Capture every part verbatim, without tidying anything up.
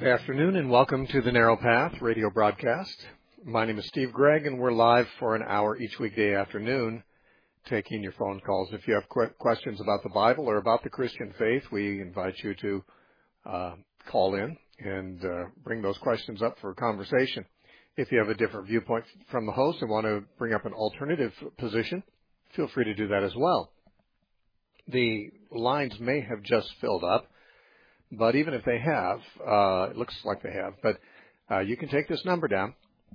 afternoon and welcome to the Narrow Path radio broadcast. My name is Steve Gregg and we're live for an hour each weekday afternoon taking your phone calls. If you have qu- questions about the Bible or about the Christian faith, we invite you to uh, call in and uh, bring those questions up for conversation. If you have a different viewpoint from the host and want to bring up an alternative position, feel free to do that as well. The lines may have just filled up, but even if they have, uh, it looks like they have, but uh, you can take this number down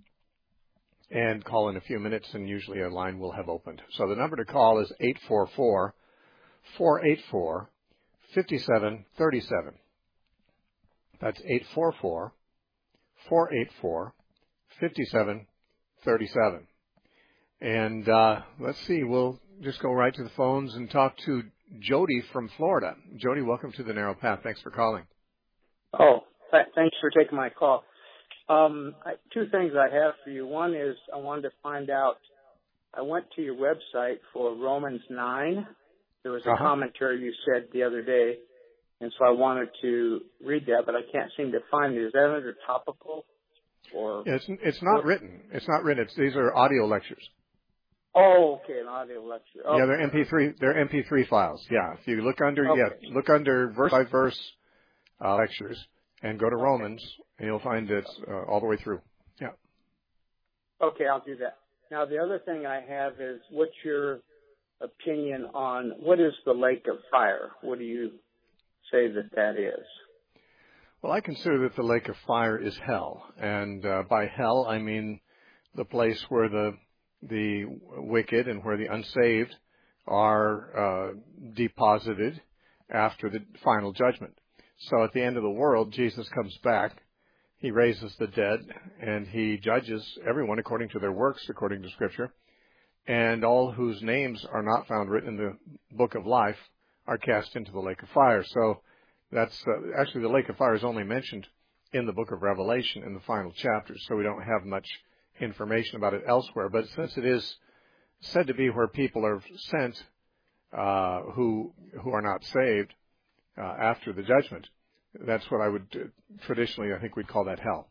and call in a few minutes, and usually a line will have opened. So the number to call is eight four four, four eight four, five seven three seven. That's eight four four, four eight four, five seven three seven. And uh, let's see, we'll just go right to the phones and talk to Jody from Florida. Jody, welcome to the Narrow Path. Thanks for calling. Oh, th- thanks for taking my call. Um, I, two things I have for you. One is I wanted to find out, I went to your website for Romans nine. There was a uh-huh. commentary you said the other day, and so I wanted to read that, but I can't seem to find it. Is that under topical? Or yeah, it's, it's not what? written. It's not written. It's, these are audio lectures. Oh, okay, an audio lecture. Okay. Yeah, they're M P three. They're M P three files. Yeah, if you look under, okay. yeah, look under verse by verse uh, lectures and go to okay. Romans, and you'll find it uh, all the way through. Yeah. Okay, I'll do that. Now, the other thing I have is, what's your opinion on what is the lake of fire? What do you say that that is? Well, I consider that the lake of fire is hell, and uh, by hell I mean the place where the the wicked and where the unsaved are uh, deposited after the final judgment. So at the end of the world, Jesus comes back, he raises the dead, and he judges everyone according to their works, according to Scripture, and all whose names are not found written in the book of life are cast into the lake of fire. So that's uh, actually the lake of fire is only mentioned in the book of Revelation in the final chapters, so we don't have much information about it elsewhere. But since it is said to be where people are sent uh, who who are not saved uh, after the judgment, that's what I would uh, traditionally, I think we'd call that hell.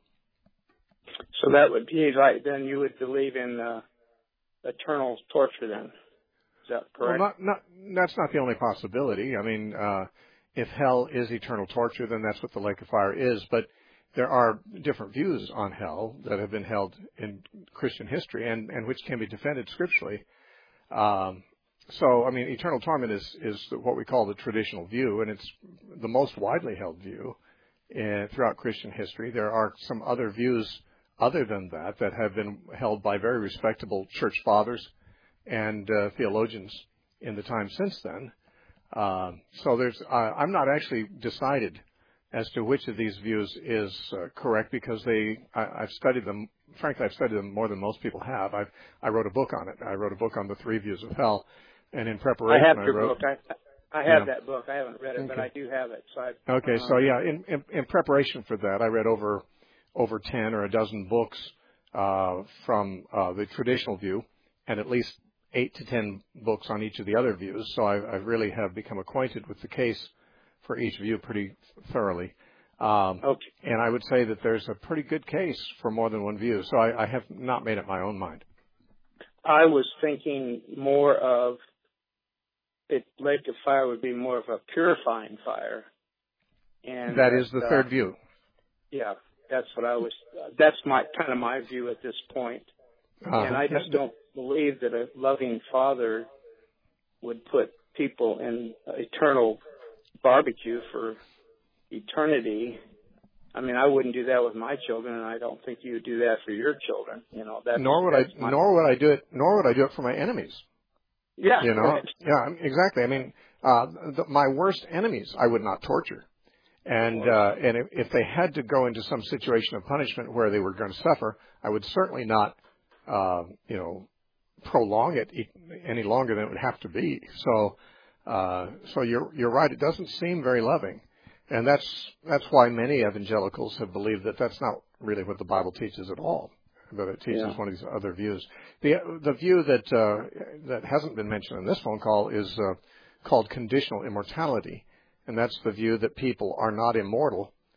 So that would be like, then you would believe in uh, eternal torture then. Is that correct? Well, not, not, that's not the only possibility. I mean, uh, if hell is eternal torture, then that's what the lake of fire is. But there are different views on hell that have been held in Christian history and, and which can be defended scripturally. Um, so, I mean, eternal torment is, is what we call the traditional view, and it's the most widely held view in, throughout Christian history. There are some other views other than that that have been held by very respectable church fathers and uh, theologians in the time since then. Uh, so there's, uh, I'm not actually decided as to which of these views is uh, correct, because they, I, I've studied them. Frankly, I've studied them more than most people have. I've, I wrote a book on it. I wrote a book on the three views of hell, and in preparation, I have I your wrote. book. I, I have yeah. that book. I haven't read it, okay. but I do have it. So I've, okay, um, so yeah, in, in, in preparation for that, I read over over ten or a dozen books uh, from uh, the traditional view, and at least eight to ten books on each of the other views. So I, I really have become acquainted with the case for each view pretty thoroughly. Um, okay. And I would say that there's a pretty good case for more than one view. So I, I have not made up my own mind. I was thinking more of it, lake of fire would be more of a purifying fire. And that is the uh, third view. Yeah, that's what I was, uh, that's my kind of my view at this point. Uh, and I just don't believe that a loving father would put people in eternal barbecue for eternity. I mean, I wouldn't do that with my children, and I don't think you would do that for your children. You know, that's, nor would that's I. my... Nor would I do it. Nor would I do it for my enemies. Yeah. You know. Right. Yeah. Exactly. I mean, uh, the, my worst enemies, I would not torture. And uh, and if, if they had to go into some situation of punishment where they were going to suffer, I would certainly not, uh, you know, prolong it any longer than it would have to be. So, uh, so you're you're right. It doesn't seem very loving. And that's that's why many evangelicals have believed that that's not really what the Bible teaches at all, that it teaches yeah. one of these other views. The the view that uh, that hasn't been mentioned in this phone call is uh, called conditional immortality, and that's the view that people are not immortal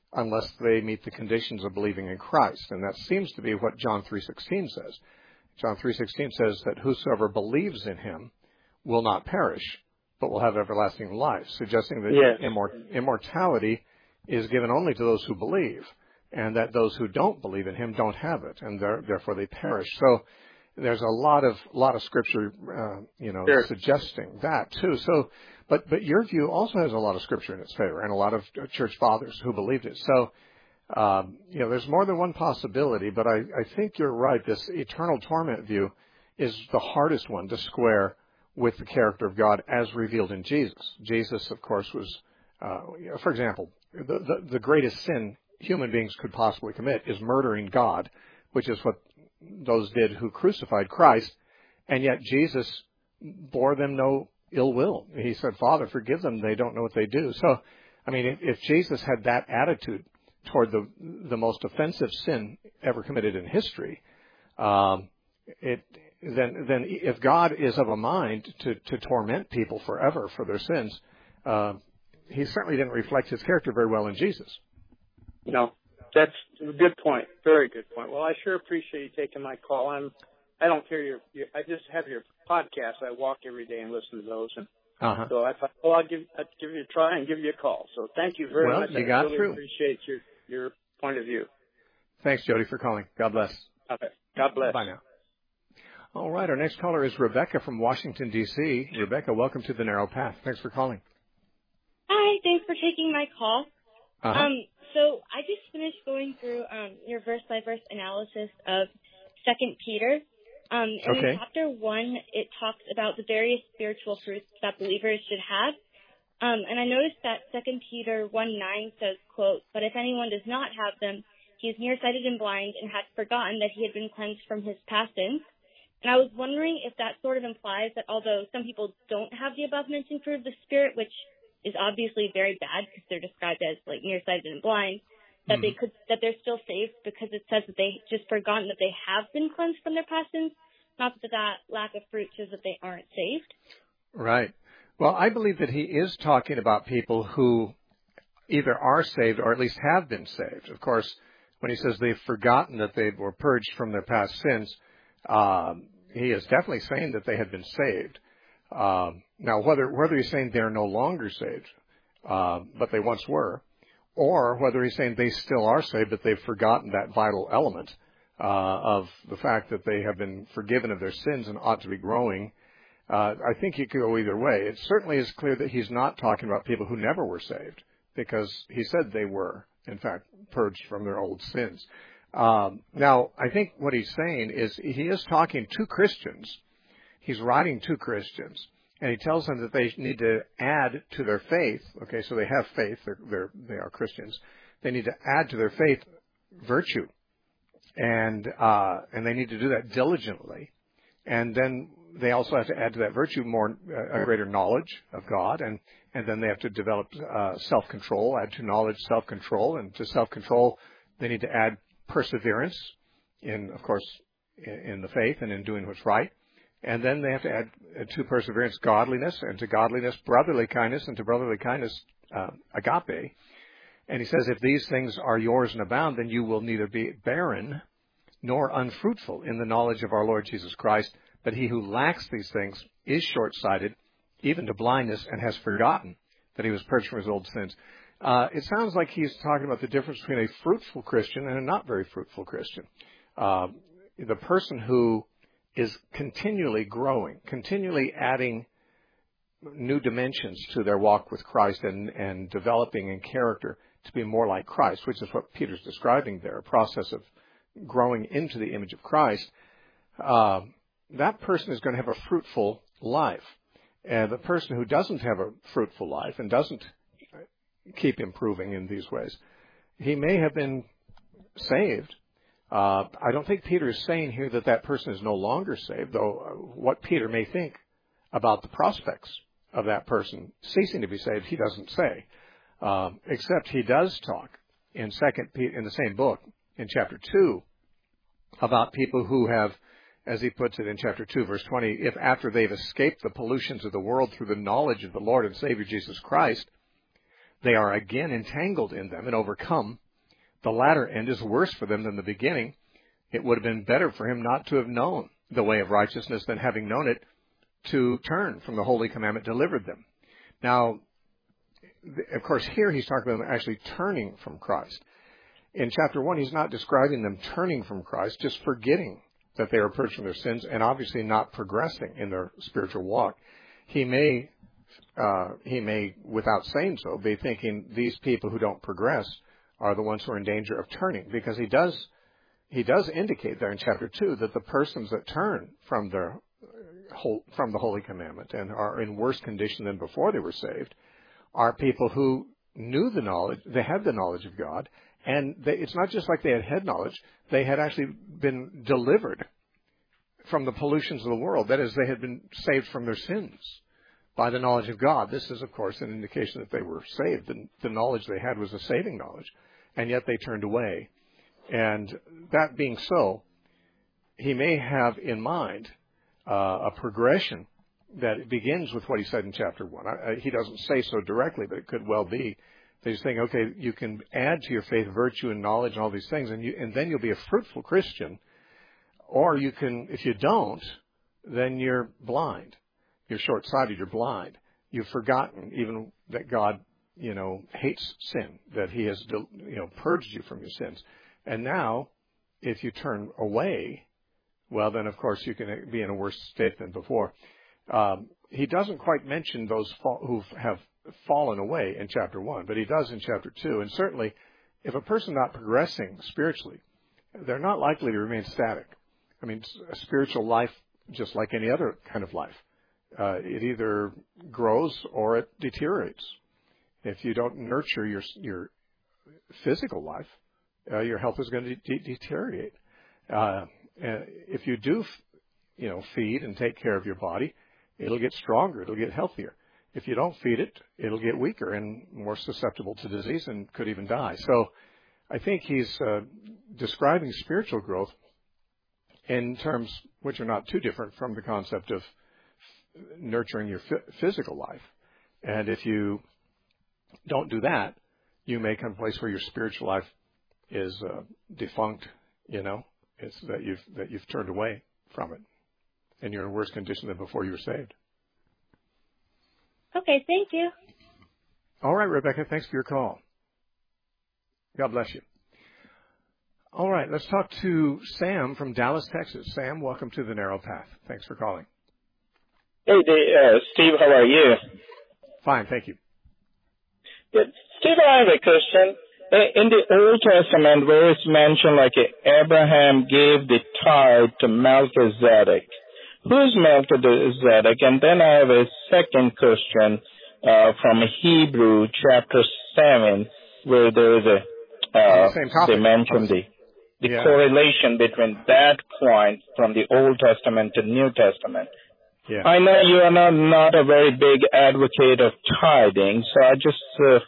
unless they meet the conditions of believing in Christ. And that seems to be what John three sixteen says. John three sixteen says that whosoever believes in him will not perish, but will have everlasting life, suggesting that yes. immort- immortality is given only to those who believe, and that those who don't believe in him don't have it, and therefore they perish. So there's a lot of lot of scripture, uh, you know, sure. suggesting that too. So, but but your view also has a lot of scripture in its favor, and a lot of church fathers who believed it. So, um, you know, there's more than one possibility. But I, I think you're right. This eternal torment view is the hardest one to square with the character of God as revealed in Jesus. Jesus, of course, was, uh, for example, the, the the greatest sin human beings could possibly commit is murdering God, which is what those did who crucified Christ, and yet Jesus bore them no ill will. He said, Father, forgive them, they don't know what they do. So, I mean, if, if Jesus had that attitude toward the the most offensive sin ever committed in history, um, it then then if God is of a mind to, to torment people forever for their sins, uh, he certainly didn't reflect his character very well in Jesus. No. That's a good point. Very good point. Well, I sure appreciate you taking my call. I'm, I don't hear your, your I just have your podcast. I walk every day and listen to those. And uh-huh. so I thought, well, I'll give, I'll give you a try and give you a call. So thank you very well, much. You I got really through. appreciate your, your point of view. Thanks, Jody, for calling. God bless. Okay. God bless. Bye now. All right. Our next caller is Rebecca from Washington, D C Rebecca, welcome to The Narrow Path. Thanks for calling. Hi. Thanks for taking my call. Uh-huh. Um, so I just finished going through um, your verse-by-verse analysis of Second Peter. Um, and okay. in chapter one, it talks about the various spiritual fruits that believers should have. Um, and I noticed that Second Peter one nine says, quote, "But if anyone does not have them, he is nearsighted and blind and had forgotten that he had been cleansed from his past sins." And I was wondering if that sort of implies that although some people don't have the above-mentioned fruit of the Spirit, which is obviously very bad because they're described as like nearsighted and blind, that mm-hmm. they could that they're still saved because it says that they just forgotten that they have been cleansed from their past sins, not that that lack of fruit shows that they aren't saved. Right. Well, I believe that he is talking about people who either are saved or at least have been saved. Of course, when he says they've forgotten that they were purged from their past sins, um, he is definitely saying that they had been saved. Um, now, whether whether he's saying they're no longer saved, uh, but they once were, or whether he's saying they still are saved, but they've forgotten that vital element uh, of the fact that they have been forgiven of their sins and ought to be growing, uh, I think he could go either way. It certainly is clear that he's not talking about people who never were saved, because he said they were, in fact, purged from their old sins. Um, now, I think what he's saying is he is talking to Christians. He's writing to Christians, and he tells them that they need to add to their faith. Okay, so they have faith; they're, they're they are Christians. They need to add to their faith virtue, and uh, and they need to do that diligently. And then they also have to add to that virtue more uh, a greater knowledge of God, and and then they have to develop uh, self-control. Add to knowledge self-control, and to self-control they need to add perseverance in, of course, in, in the faith and in doing what's right. And then they have to add to perseverance godliness, and to godliness brotherly kindness, and to brotherly kindness uh, agape. And he says, if these things are yours and abound, then you will neither be barren nor unfruitful in the knowledge of our Lord Jesus Christ. But he who lacks these things is short-sighted, even to blindness, and has forgotten that he was purged from his old sins. Uh, it sounds like he's talking about the difference between a fruitful Christian and a not very fruitful Christian. Uh, the person who is continually growing, continually adding new dimensions to their walk with Christ and, and developing in character to be more like Christ, which is what Peter's describing there, a process of growing into the image of Christ. Uh, that person is going to have a fruitful life. And the person who doesn't have a fruitful life and doesn't keep improving in these ways, he may have been saved. Uh, I don't think Peter is saying here that that person is no longer saved, though uh, what Peter may think about the prospects of that person ceasing to be saved, he doesn't say. Uh, except he does talk in Second Peter, in the same book, in chapter two, about people who have, as he puts it in chapter two, verse twenty, if after they've escaped the pollutions of the world through the knowledge of the Lord and Savior Jesus Christ, they are again entangled in them and overcome, the latter end is worse for them than the beginning. It would have been better for him not to have known the way of righteousness than having known it to turn from the holy commandment delivered them. Now, of course, here he's talking about them actually turning from Christ. In chapter one, he's not describing them turning from Christ, just forgetting that they are purged from their sins and obviously not progressing in their spiritual walk. He may, uh, he may, without saying so, be thinking these people who don't progress are the ones who are in danger of turning, because he does, he does indicate there in chapter two that the persons that turn from their from the holy commandment and are in worse condition than before they were saved are people who knew the knowledge, they had the knowledge of God, and they, it's not just like they had head knowledge, they had actually been delivered from the pollutions of the world. That is, they had been saved from their sins by the knowledge of God. This is, of course, an indication that they were saved. The, the knowledge they had was a saving knowledge, and yet they turned away. And that being so, he may have in mind Uh, a progression that begins with what he said in chapter one. I, I, he doesn't say so directly, but it could well be that he's saying, okay, you can add to your faith virtue and knowledge and all these things, and, you, and then you'll be a fruitful Christian. Or you can, if you don't, then you're blind. You're short-sighted. You're blind. You've forgotten even that God, you know, hates sin, that he has, you know, purged you from your sins. And now, if you turn away, well, then, of course, you can be in a worse state than before. Um, he doesn't quite mention those fa- who have fallen away in chapter one, but he does in chapter two. And certainly, if a person not progressing spiritually, they're not likely to remain static. I mean, a spiritual life, just like any other kind of life, uh, it either grows or it deteriorates. If you don't nurture your your physical life, uh, your health is going to de- deteriorate. Uh, Uh, if you do, you know, feed and take care of your body, it'll get stronger. It'll get healthier. If you don't feed it, it'll get weaker and more susceptible to disease and could even die. So I think he's uh, describing spiritual growth in terms which are not too different from the concept of nurturing your f- physical life. And if you don't do that, you may come to a place where your spiritual life is uh, defunct, you know. It's that you've that you've turned away from it, and you're in a worse condition than before you were saved. Okay, thank you. All right, Rebecca, thanks for your call. God bless you. All right, let's talk to Sam from Dallas, Texas. Sam, welcome to the Narrow Path. Thanks for calling. Hey, uh, Steve, how are you? Fine, thank you. Good. Steve, I have a question. In the Old Testament, where it's mentioned like Abraham gave the tithe to Melchizedek. Who's Melchizedek? And then I have a second question uh, from Hebrew chapter seven, where there is a, uh, the they mention the, the yeah. correlation between that point from the Old Testament to New Testament. Yeah. I know you are not, not a very big advocate of tithing, so I just... Uh,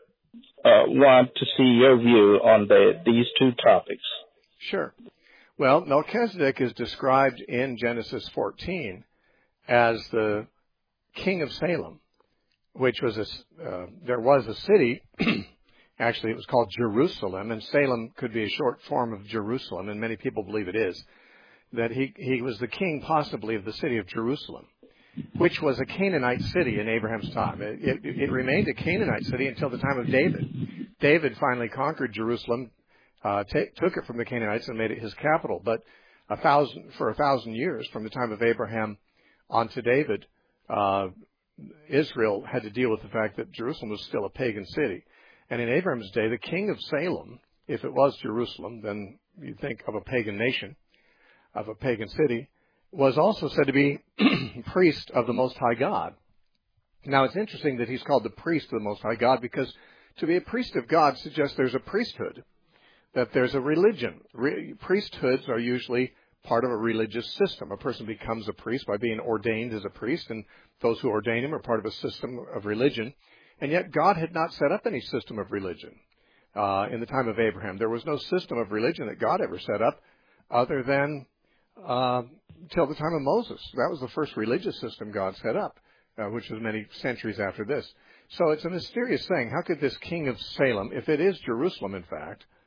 Uh, want to see your view on the, these two topics. Sure. Well, Melchizedek is described in Genesis fourteen as the king of Salem, which was a, uh, there was a city, actually it was called Jerusalem, and Salem could be a short form of Jerusalem, and many people believe it is, that he, he was the king possibly of the city of Jerusalem, which was a Canaanite city in Abraham's time. It, it, it remained a Canaanite city until the time of David. David finally conquered Jerusalem, uh, t- took it from the Canaanites and made it his capital. But a thousand, for a thousand years, from the time of Abraham on to David, uh, Israel had to deal with the fact that Jerusalem was still a pagan city. And in Abraham's day, the king of Salem, if it was Jerusalem, then you'd think of a pagan nation, of a pagan city, was also said to be priest of the Most High God. Now, it's interesting that he's called the priest of the Most High God, because to be a priest of God suggests there's a priesthood, that there's a religion. Re- priesthoods are usually part of a religious system. A person becomes a priest by being ordained as a priest, and those who ordain him are part of a system of religion. And yet God had not set up any system of religion uh, in the time of Abraham. There was no system of religion that God ever set up other than uh, till the time of Moses. That was the first religious system God set up, uh, which was many centuries after this. So it's a mysterious thing. How could this king of Salem, if it is Jerusalem, in fact,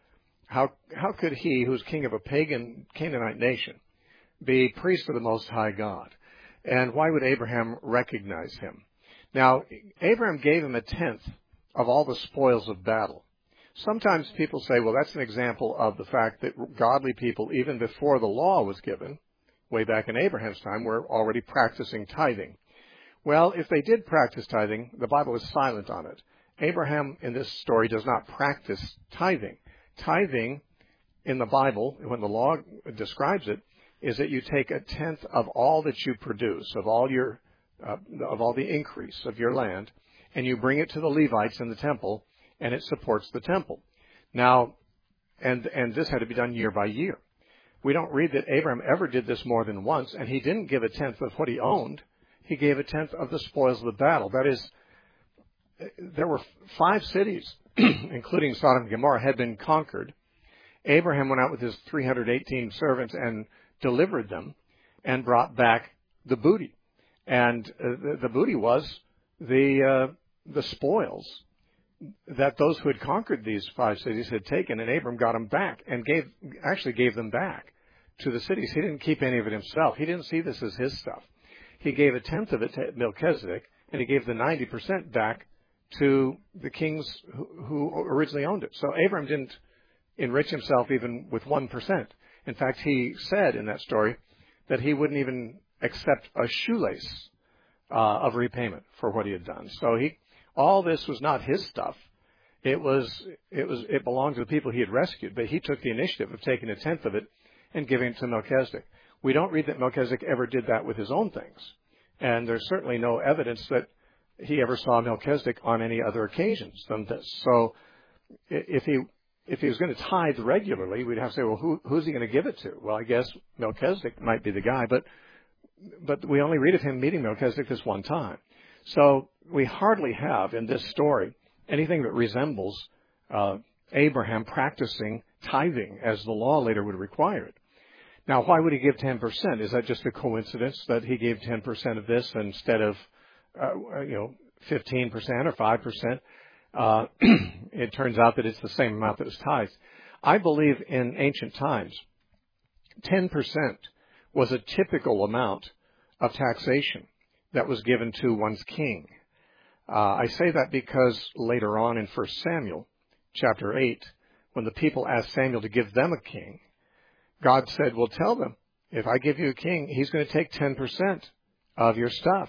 How how could he, who's king of a pagan Canaanite nation, be priest of the Most High God? And why would Abraham recognize him? Now, Abraham gave him a tenth of all the spoils of battle. Sometimes people say, well, that's an example of the fact that godly people, even before the law was given, way back in Abraham's time, were already practicing tithing. Well, if they did practice tithing, the Bible is silent on it. Abraham, in this story, does not practice tithing. Tithing, in the Bible, when the law describes it, is that you take a tenth of all that you produce, of all your, uh, of all the increase of your land, and you bring it to the Levites in the temple, and it supports the temple. Now, and and this had to be done year by year. We don't read that Abraham ever did this more than once, and he didn't give a tenth of what he owned. He gave a tenth of the spoils of the battle. That is, there were five cities, including Sodom and Gomorrah, had been conquered. Abraham went out with his three hundred eighteen servants and delivered them and brought back the booty. And uh, the, the booty was the uh, the spoils that those who had conquered these five cities had taken, and Abram got them back and gave actually gave them back to the cities. He didn't keep any of it himself. He didn't see this as his stuff. He gave a tenth of it to Melchizedek, and he gave the ninety percent back to the kings who, who originally owned it. So Abram didn't enrich himself even with one percent. In fact, he said in that story that he wouldn't even accept a shoelace uh, of repayment for what he had done. So he, all this was not his stuff. It was, it was, it belonged to the people he had rescued, but he took the initiative of taking a tenth of it and giving it to Melchizedek. We don't read that Melchizedek ever did that with his own things. And there's certainly no evidence that he ever saw Melchizedek on any other occasions than this. So if he, if he was going to tithe regularly, we'd have to say, well, who, who's he going to give it to? Well, I guess Melchizedek might be the guy, but, but we only read of him meeting Melchizedek this one time. So we hardly have in this story anything that resembles uh, Abraham practicing tithing as the law later would require it. Now, why would he give ten percent? Is that just a coincidence that he gave ten percent of this instead of, uh, you know, fifteen percent or five percent? Uh, it turns out that it's the same amount that was tithed. I believe in ancient times, ten percent was a typical amount of taxation that was given to one's king. Uh, I say that because later on in First Samuel, chapter eight, when the people asked Samuel to give them a king, God said, well, tell them, if I give you a king, he's going to take ten percent of your stuff.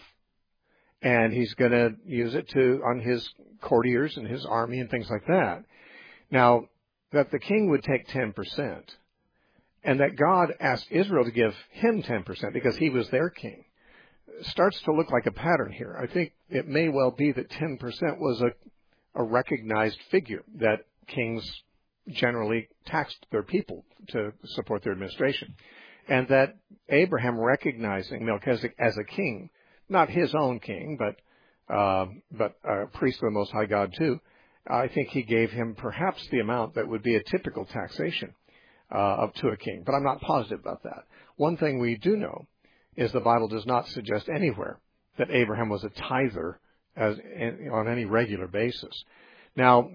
And he's going to use it to on his courtiers and his army and things like that. Now, that the king would take ten percent, and that God asked Israel to give him ten percent because he was their king, starts to look like a pattern here. I think it may well be that ten percent was a, a recognized figure that kings generally taxed their people to support their administration. And that Abraham, recognizing Melchizedek as a king, not his own king, but uh, but a priest of the Most High God too, I think he gave him perhaps the amount that would be a typical taxation uh, of to a king. But I'm not positive about that. One thing we do know is the Bible does not suggest anywhere that Abraham was a tither as in, on any regular basis. Now,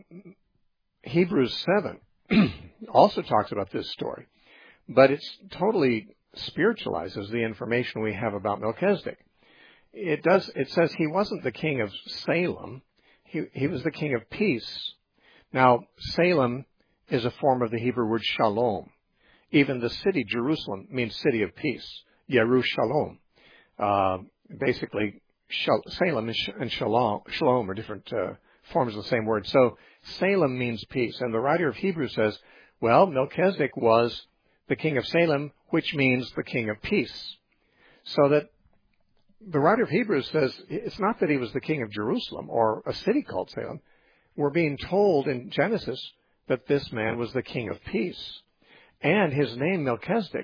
Hebrews seven also talks about this story, but it totally spiritualizes the information we have about Melchizedek. It does. It says he wasn't the king of Salem. He, he was the king of peace. Now, Salem is a form of the Hebrew word shalom. Even the city, Jerusalem, means city of peace. Yerushalom. Uh, basically, Shal- Salem and Shalom, Shalom are different uh, forms of the same word. So Salem means peace. And the writer of Hebrews says, well, Melchizedek was the king of Salem, which means the king of peace. So that the writer of Hebrews says it's not that he was the king of Jerusalem or a city called Salem. We're being told in Genesis that this man was the king of peace. And his name, Melchizedek,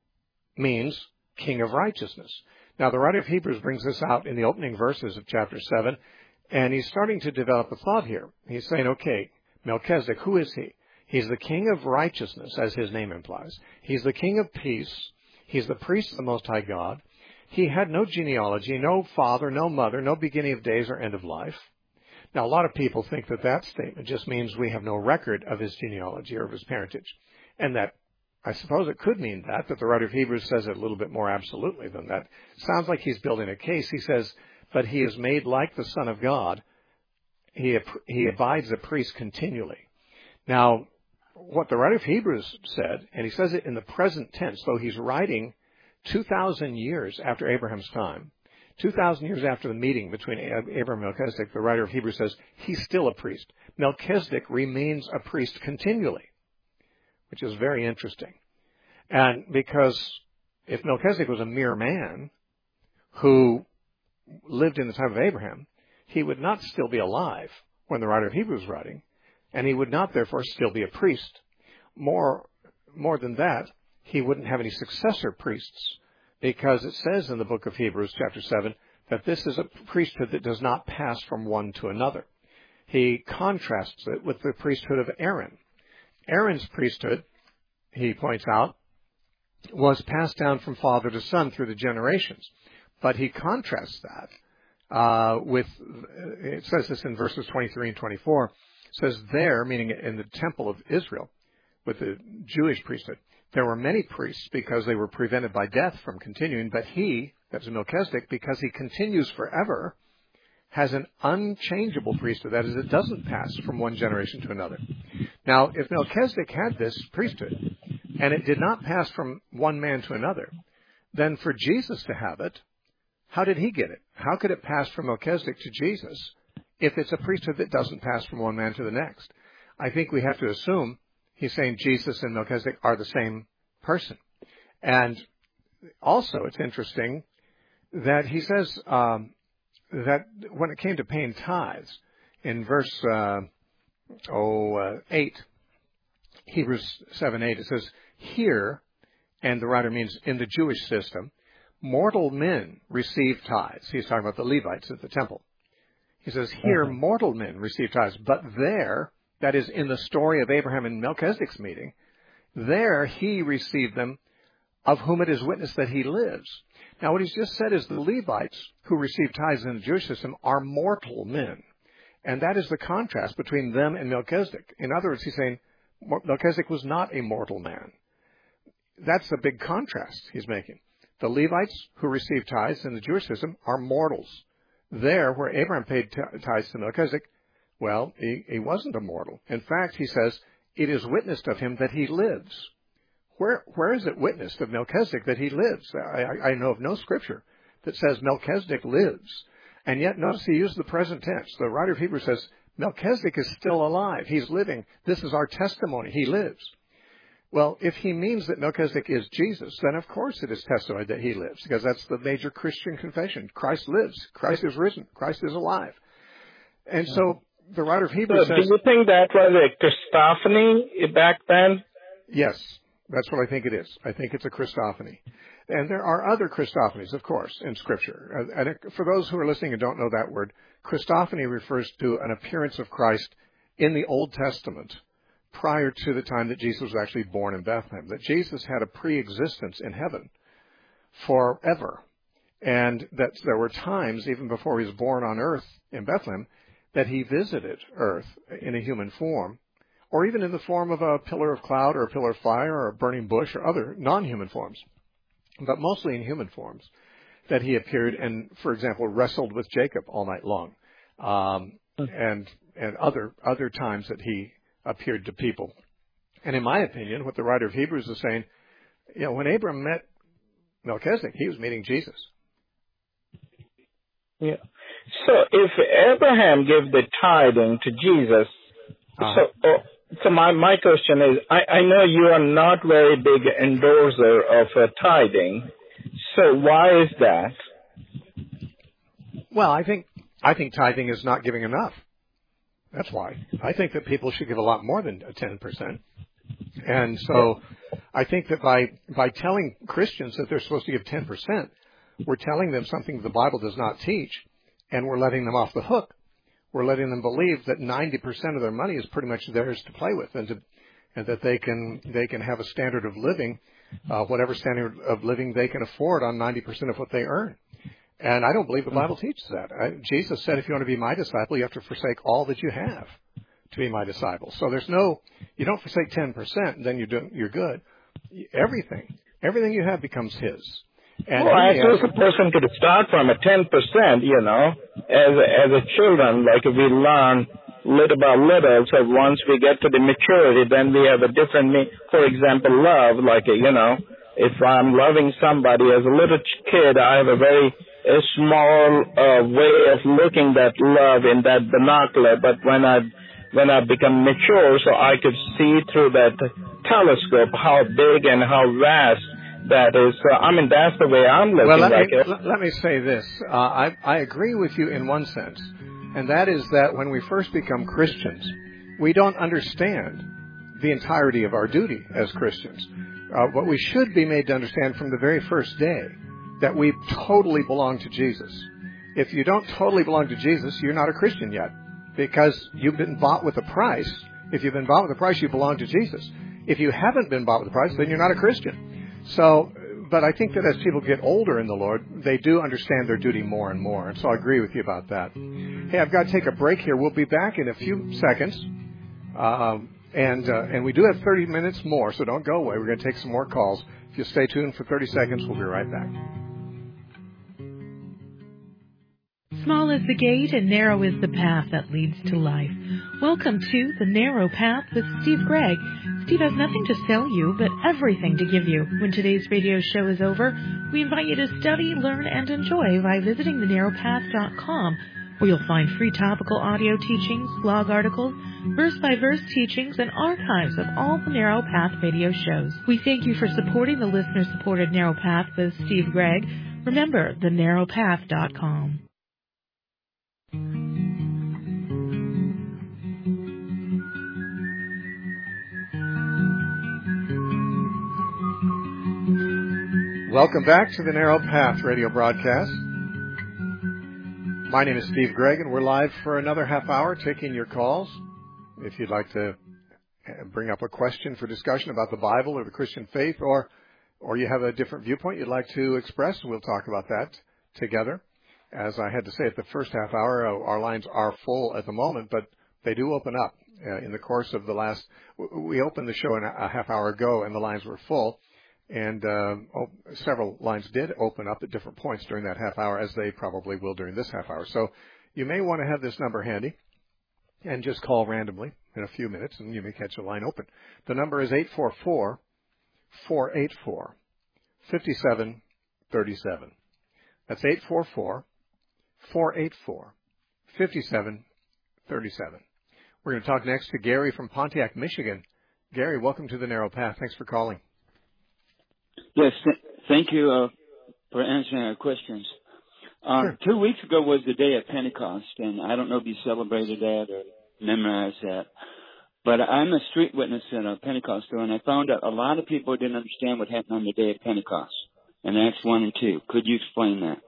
means king of righteousness. Now, the writer of Hebrews brings this out in the opening verses of chapter seven, and he's starting to develop a thought here. He's saying, okay, Melchizedek, who is he? He's the king of righteousness, as his name implies. He's the king of peace. He's the priest of the Most High God. He had no genealogy, no father, no mother, no beginning of days or end of life. Now, a lot of people think that that statement just means we have no record of his genealogy or of his parentage. And that, I suppose it could mean that, that the writer of Hebrews says it a little bit more absolutely than that. Sounds like he's building a case. He says, but he is made like the Son of God. He, he abides a priest continually. Now, what the writer of Hebrews said, and he says it in the present tense, though he's writing two thousand years after Abraham's time, two thousand years after the meeting between Abraham and Melchizedek, the writer of Hebrews says, he's still a priest. Melchizedek remains a priest continually, which is very interesting. And because if Melchizedek was a mere man who lived in the time of Abraham, he would not still be alive when the writer of Hebrews was writing, and he would not, therefore, still be a priest. More, more than that, he wouldn't have any successor priests, because it says in the book of Hebrews, chapter seven, that this is a priesthood that does not pass from one to another. He contrasts it with the priesthood of Aaron. Aaron's priesthood, he points out, was passed down from father to son through the generations. But he contrasts that uh, with, it says this in verses twenty-three and twenty-four, it says there, meaning in the temple of Israel, with the Jewish priesthood, there were many priests because they were prevented by death from continuing, but he, that's Melchizedek, because he continues forever, has an unchangeable priesthood. That is, it doesn't pass from one generation to another. Now, if Melchizedek had this priesthood, and it did not pass from one man to another, then for Jesus to have it, how did he get it? How could it pass from Melchizedek to Jesus if it's a priesthood that doesn't pass from one man to the next? I think we have to assume he's saying Jesus and Melchizedek are the same person. And also, it's interesting that he says um, that when it came to paying tithes, in verse uh, oh, uh, eight, Hebrews seven eight, it says, here, and the writer means in the Jewish system, mortal men receive tithes. He's talking about the Levites at the temple. He says, here, uh-huh. mortal men receive tithes, but there, that is in the story of Abraham and Melchizedek's meeting, there he received them, of whom it is witness that he lives. Now, what he's just said is the Levites who receive tithes in the Jewish system are mortal men. And that is the contrast between them and Melchizedek. In other words, he's saying Melchizedek was not a mortal man. That's a big contrast he's making. The Levites who receive tithes in the Jewish system are mortals. There, where Abraham paid t- tithes to Melchizedek, well, he, he wasn't a mortal. In fact, he says, it is witnessed of him that he lives. Where, where is it witnessed of Melchizedek that he lives? I, I know of no scripture that says Melchizedek lives. And yet, notice he used the present tense. The writer of Hebrews says, Melchizedek is still alive. He's living. This is our testimony. He lives. Well, if he means that Melchizedek is Jesus, then of course it is testified that he lives, because that's the major Christian confession. Christ lives. Christ is risen. Christ is alive. And so the writer of Hebrews so says... do you think that was a Christophany back then? Yes, that's what I think it is. I think it's a Christophany. And there are other Christophanies, of course, in Scripture. And for those who are listening and don't know that word, Christophany refers to an appearance of Christ in the Old Testament prior to the time that Jesus was actually born in Bethlehem, that Jesus had a pre-existence in heaven forever, and that there were times, even before he was born on earth in Bethlehem, that he visited earth in a human form, or even in the form of a pillar of cloud or a pillar of fire or a burning bush or other non-human forms, but mostly in human forms, that he appeared and, for example, wrestled with Jacob all night long, um, and and other other times that he appeared to people. And in my opinion, what the writer of Hebrews is saying, you know, when Abram met Melchizedek, he was meeting Jesus. Yeah. So if Abraham gave the tithing to Jesus, uh-huh. so uh, so my, my question is, I, I know you are not very big endorser of uh, tithing, so why is that? Well, I think I think tithing is not giving enough. That's why. I think that people should give a lot more than ten percent. And so I think that by by telling Christians that they're supposed to give ten percent, we're telling them something the Bible does not teach, and we're letting them off the hook. We're letting them believe that ninety percent of their money is pretty much theirs to play with, and to, and that they can they can have a standard of living, uh, whatever standard of living they can afford on ninety percent of what they earn. And I don't believe the Bible teaches that. I, Jesus said, if you want to be my disciple, you have to forsake all that you have to be my disciple. So there's no, you don't forsake ten percent, and then you're doing, you're good. Everything, everything you have becomes his. And well, I suppose a person could start from a ten percent, you know, as a, as a children, like if we learn little by little, so once we get to the maturity, then we have a different, for example, love, like, a, you know, if I'm loving somebody as a little kid, I have a very a small uh, way of looking at love in that binocular, but when I when I become mature, so I could see through that telescope how big and how vast that is. So, I mean, that's the way I'm looking well, let like me, it. Let me say this. Uh, I, I agree with you in one sense, and that is that when we first become Christians, we don't understand the entirety of our duty as Christians. Uh, what we should be made to understand from the very first day, that we totally belong to Jesus. If you don't totally belong to Jesus, you're not a Christian yet, because you've been bought with a price. If you've been bought with a price, you belong to Jesus. If you haven't been bought with a price, then you're not a Christian. So, but I think that as people get older in the Lord, they do understand their duty more and more. And so I agree with you about that. Hey, I've got to take a break here. We'll be back in a few seconds. Um, and uh, and we do have thirty minutes more, so don't go away. We're going to take some more calls. If you stay tuned for thirty seconds, we'll be right back. Small is the gate and narrow is the path that leads to life. Welcome to The Narrow Path with Steve Gregg. Steve has nothing to sell you, but everything to give you. When today's radio show is over, we invite you to study, learn, and enjoy by visiting the narrow path dot com, where you'll find free topical audio teachings, blog articles, verse-by-verse teachings, and archives of all the Narrow Path radio shows. We thank you for supporting the listener-supported Narrow Path with Steve Gregg. Remember, the narrow path dot com. Welcome back to the Narrow Path radio broadcast. My name is Steve Gregg, and we're live for another half hour taking your calls. If you'd like to bring up a question for discussion about the Bible or the Christian faith, or or you have a different viewpoint you'd like to express, we'll talk about that together. As I had to say at the first half hour, our lines are full at the moment, but they do open up. Uh, in the course of the last, we opened the show a half hour ago, and the lines were full. And uh, oh, several lines did open up at different points during that half hour, as they probably will during this half hour. So you may want to have this number handy and just call randomly in a few minutes, and you may catch a line open. The number is eight four four, four eight four, five seven three seven. That's eight four four, four eight four, five seven three seven. We're going to talk next to Gary from Pontiac, Michigan. Gary, welcome to the Narrow Path. Thanks for calling. Yes, th- thank you uh, for answering our questions. Uh, Sure. Two weeks ago was the day of Pentecost, and I don't know if you celebrated that or memorized that, but I'm a street witness at a Pentecostal, and I found out a lot of people didn't understand what happened on the day of Pentecost in Acts one and two. Could you explain that?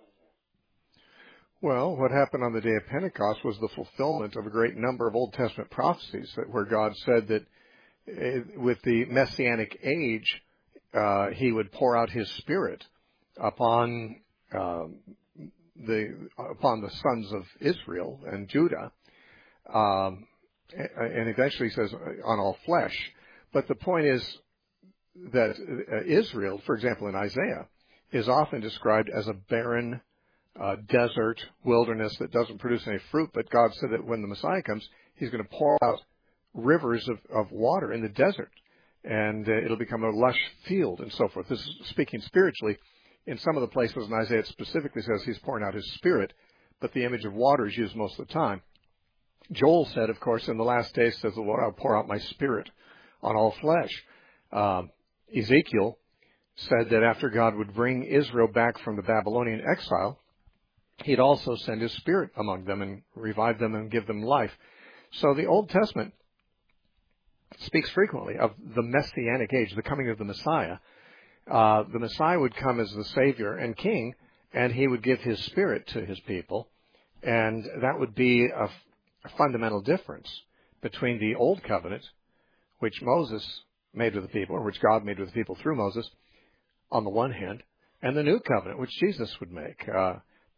Well, what happened on the day of Pentecost was the fulfillment of a great number of Old Testament prophecies, that where God said that uh, with the Messianic age, Uh, he would pour out his Spirit upon um, the upon the sons of Israel and Judah, um, and eventually he says on all flesh. But the point is that uh, Israel, for example, in Isaiah, is often described as a barren uh, desert wilderness that doesn't produce any fruit. But God said that when the Messiah comes, he's going to pour out rivers of, of water in the desert, and uh, it'll become a lush field and so forth. This is speaking spiritually. In some of the places in Isaiah, it specifically says he's pouring out his Spirit, but the image of water is used most of the time. Joel said, of course, in the last days, says the Lord, I'll pour out my Spirit on all flesh. Um, Ezekiel said that after God would bring Israel back from the Babylonian exile, he'd also send his Spirit among them and revive them and give them life. So the Old Testament speaks frequently of the Messianic age, the coming of the Messiah. Uh, the Messiah would come as the Savior and King, and he would give his Spirit to his people. And that would be a, a fundamental difference between the Old Covenant, which Moses made with the people, or which God made with the people through Moses, on the one hand, and the New Covenant, which Jesus would make. Uh,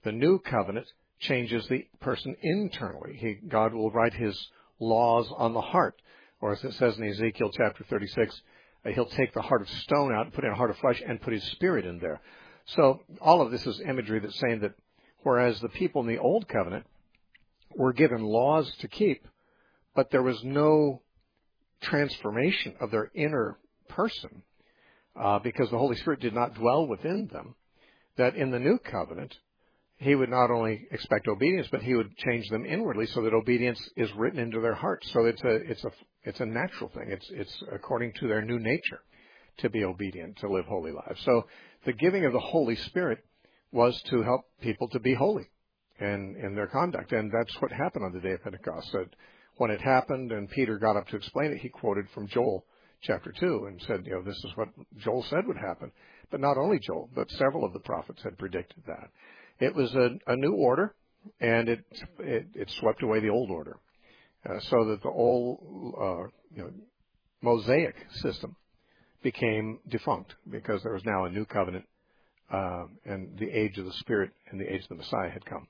The new covenant changes the person internally. He, God will write his laws on the heart. Or as it says in Ezekiel chapter thirty-six, uh, he'll take the heart of stone out and put in a heart of flesh and put his spirit in there. So all of this is imagery that's saying that whereas the people in the old covenant were given laws to keep, but there was no transformation of their inner person uh, because the Holy Spirit did not dwell within them, that in the new covenant, he would not only expect obedience, but he would change them inwardly so that obedience is written into their hearts. So it's a it's a it's a natural thing. It's it's according to their new nature to be obedient, to live holy lives. So the giving of the Holy Spirit was to help people to be holy in in their conduct, and that's what happened on the day of Pentecost. That when it happened, and Peter got up to explain it, he quoted from Joel chapter two and said, you know, this is what Joel said would happen. But not only Joel, but several of the prophets had predicted that. It was a, a new order, and it, it it swept away the old order, uh, so that the old uh, you know, Mosaic system became defunct because there was now a new covenant, uh, and the age of the Spirit and the age of the Messiah had come.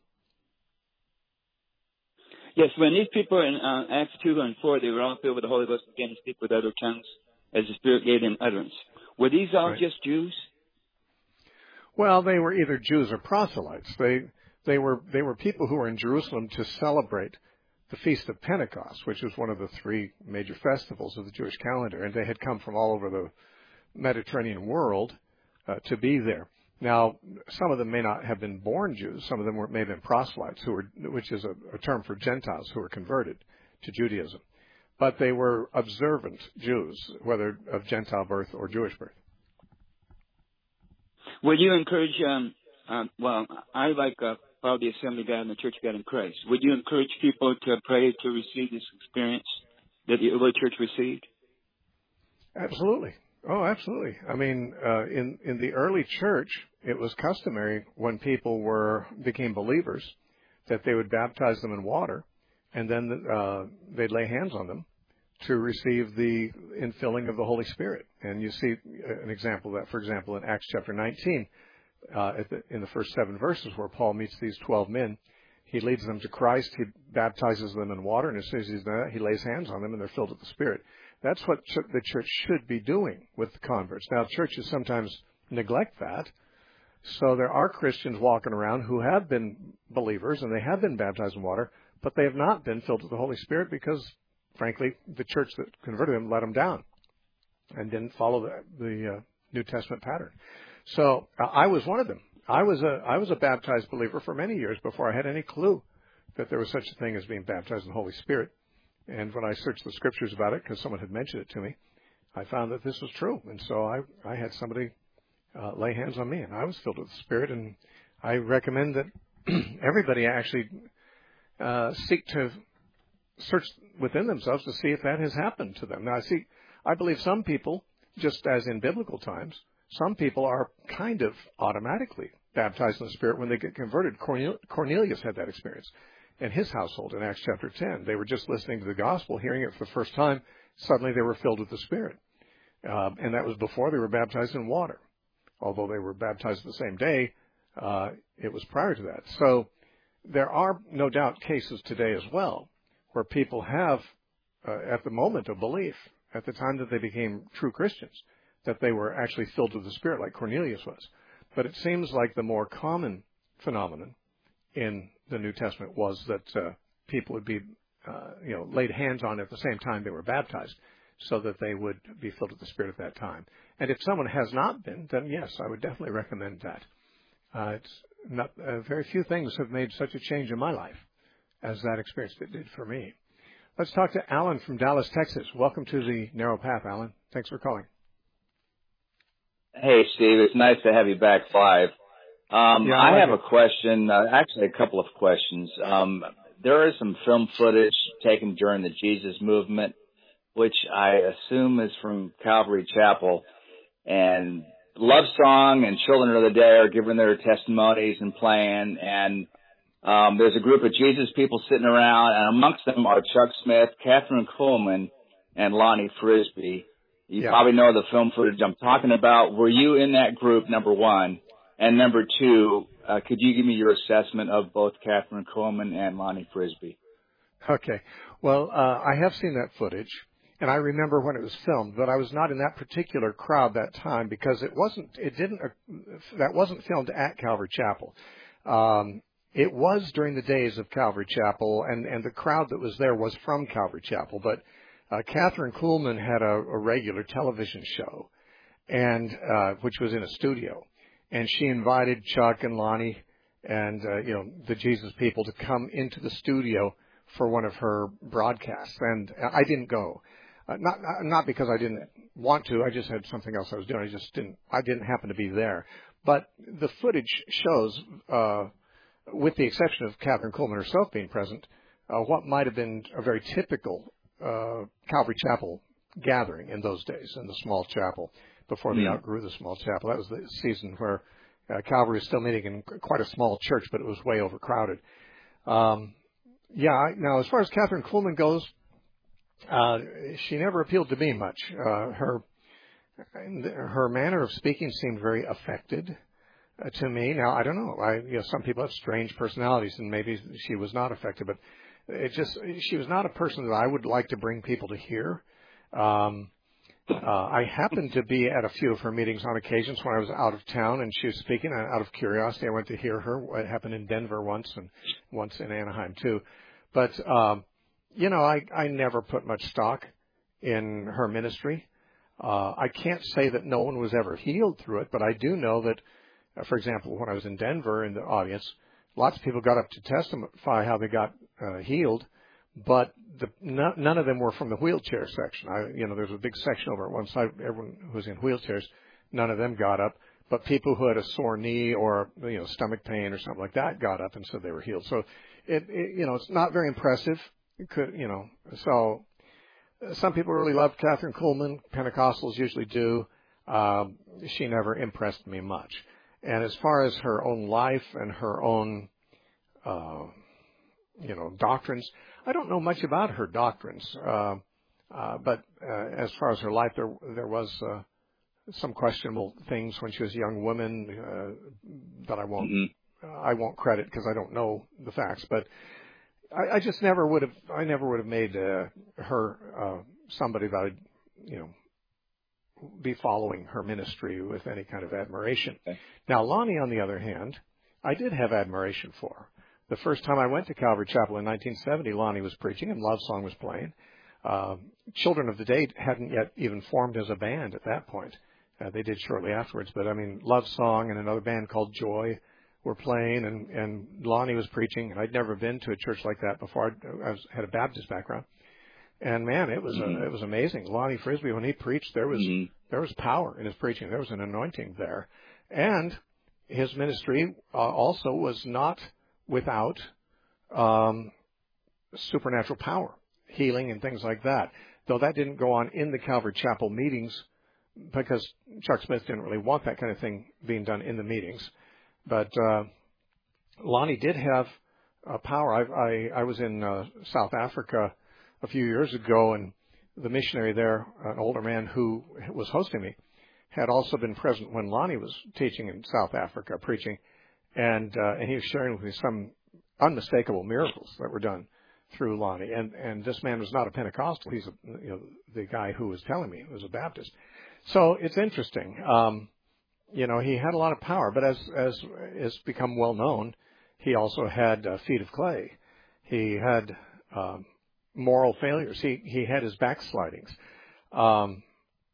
Yes, when these people in uh, Acts two and four, they were all filled with the Holy Ghost and began to speak with other tongues as the Spirit gave them utterance. Were these all right. just Jews? Well, they were either Jews or proselytes. They they were they were people who were in Jerusalem to celebrate the Feast of Pentecost, which was one of the three major festivals of the Jewish calendar, and they had come from all over the Mediterranean world uh, to be there. Now, some of them may not have been born Jews. Some of them were, may have been proselytes, who were, which is a, a term for Gentiles who were converted to Judaism. But they were observant Jews, whether of Gentile birth or Jewish birth. Would you encourage, um, um, well, I like uh, follow the Assembly of God and the Church of God in Christ. Would you encourage people to pray to receive this experience that the early church received? Absolutely. Oh, absolutely. I mean, uh, in, in the early church, it was customary when people were became believers that they would baptize them in water, and then uh, they'd lay hands on them to receive the infilling of the Holy Spirit. And you see an example of that, for example, in Acts chapter nineteen, uh, at the, in the first seven verses where Paul meets these twelve men. He leads them to Christ. He baptizes them in water, and as soon as he's done that, he lays hands on them, and they're filled with the Spirit. That's what ch- the church should be doing with the converts. Now, churches sometimes neglect that. So there are Christians walking around who have been believers, and they have been baptized in water, but they have not been filled with the Holy Spirit because, frankly, the church that converted them let them down and didn't follow the, the uh, New Testament pattern. So uh, I was one of them. I was a I was a baptized believer for many years before I had any clue that there was such a thing as being baptized in the Holy Spirit. And when I searched the scriptures about it, because someone had mentioned it to me, I found that this was true. And so I, I had somebody uh, lay hands on me, and I was filled with the Spirit. And I recommend that everybody actually uh, seek to search within themselves to see if that has happened to them. Now, I see, I believe some people, just as in biblical times, some people are kind of automatically baptized in the Spirit when they get converted. Cornelius had that experience in his household in Acts chapter ten. They were just listening to the gospel, hearing it for the first time. Suddenly they were filled with the Spirit. Uh, and that was before they were baptized in water. Although they were baptized the same day, uh, it was prior to that. So there are no doubt cases today as well where people have, uh, at the moment of belief, at the time that they became true Christians, that they were actually filled with the Spirit like Cornelius was. But it seems like the more common phenomenon in the New Testament was that uh, people would be, uh, you know, laid hands on at the same time they were baptized so that they would be filled with the Spirit at that time. And if someone has not been, then yes, I would definitely recommend that. Uh, it's not, uh, very few things have made such a change in my life as that experience that did for me. Let's talk to Alan from Dallas, Texas. Welcome to the Narrow Path, Alan. Thanks for calling. Hey, Steve. It's nice to have you back live. Um, yeah, I I have like a question, uh, actually a couple of questions. Um, there is some film footage taken during the Jesus movement, which I assume is from Calvary Chapel. And Love Song and Children of the Day are giving their testimonies and playing. And um, there's a group of Jesus people sitting around, and amongst them are Chuck Smith, Catherine Coleman, and Lonnie Frisbee. You yeah. probably know the film footage I'm talking about. Were you in that group, number one? And number two, uh, could you give me your assessment of both Kathryn Kuhlman and Lonnie Frisbee? Okay. Well, uh, I have seen that footage, and I remember when it was filmed, but I was not in that particular crowd that time because it wasn't, it didn't, uh, that wasn't filmed at Calvary Chapel. Um, it was during the days of Calvary Chapel, and, and the crowd that was there was from Calvary Chapel, but uh, Kathryn Kuhlman had a, a regular television show, and uh, which was in a studio, and she invited Chuck and Lonnie and, uh, you know, the Jesus people to come into the studio for one of her broadcasts, and I didn't go. Uh, not not because I didn't want to. I just had something else I was doing. I just didn't. I didn't happen to be there. But the footage shows, uh, with the exception of Kathryn Kuhlman herself being present, uh, what might have been a very typical uh, Calvary Chapel gathering in those days, in the small chapel before they mm. outgrew the small chapel. That was the season where uh, Calvary was still meeting in quite a small church, but it was way overcrowded. Um, yeah. Now, as far as Kathryn Kuhlman goes, Uh, she never appealed to me much. Uh, her her manner of speaking seemed very affected uh, to me. Now, I don't know. I, you know, some people have strange personalities, and maybe she was not affected. But it just she was not a person that I would like to bring people to hear. Um, uh, I happened to be at a few of her meetings on occasions when I was out of town, and she was speaking. And out of curiosity, I went to hear her. It happened in Denver once, and once in Anaheim too. But um, You know, I, I never put much stock in her ministry. Uh, I can't say that no one was ever healed through it, but I do know that, uh, for example, when I was in Denver in the audience, lots of people got up to testify how they got uh, healed, but the, no, none of them were from the wheelchair section. I, you know, there's a big section over at one side, everyone who was in wheelchairs, none of them got up, but people who had a sore knee or, you know, stomach pain or something like that got up and said they were healed. So, it, it you know, it's not very impressive. Could, you know, so some people really love Kathryn Kuhlman. Pentecostals usually do. Um, she never impressed me much. And as far as her own life and her own, uh, you know, doctrines, I don't know much about her doctrines. Uh, uh, but uh, as far as her life, there there was uh, some questionable things when she was a young woman uh, that I won't mm-hmm. uh, I won't credit because I don't know the facts, but. I, I just never would have. I never would have made uh, her uh, somebody that I'd, you know, be following her ministry with any kind of admiration. Okay. Now, Lonnie, on the other hand, I did have admiration for. The first time I went to Calvary Chapel in nineteen seventy, Lonnie was preaching and Love Song was playing. Uh, Children of the Day hadn't yet even formed as a band at that point. Uh, they did shortly afterwards, but I mean, Love Song and another band called Joy were playing, and, and Lonnie was preaching, and I'd never been to a church like that before. I, I was, had a Baptist background, and man, it was mm-hmm. a, it was amazing. Lonnie Frisbee, when he preached, there was mm-hmm. there was power in his preaching. There was an anointing there, and his ministry uh, also was not without um, supernatural power, healing, and things like that. Though that didn't go on in the Calvary Chapel meetings, because Chuck Smith didn't really want that kind of thing being done in the meetings. But uh, Lonnie did have uh, power. I, I, I was in uh, South Africa a few years ago, and the missionary there, an older man who was hosting me, had also been present when Lonnie was teaching in South Africa, preaching, and uh, and he was sharing with me some unmistakable miracles that were done through Lonnie. And and this man was not a Pentecostal; he's a, you know, the guy who was telling me was a Baptist. So it's interesting. Um, You know, he had a lot of power, but as as is become well known, he also had uh, feet of clay. He had um, moral failures. He he had his backslidings. Um,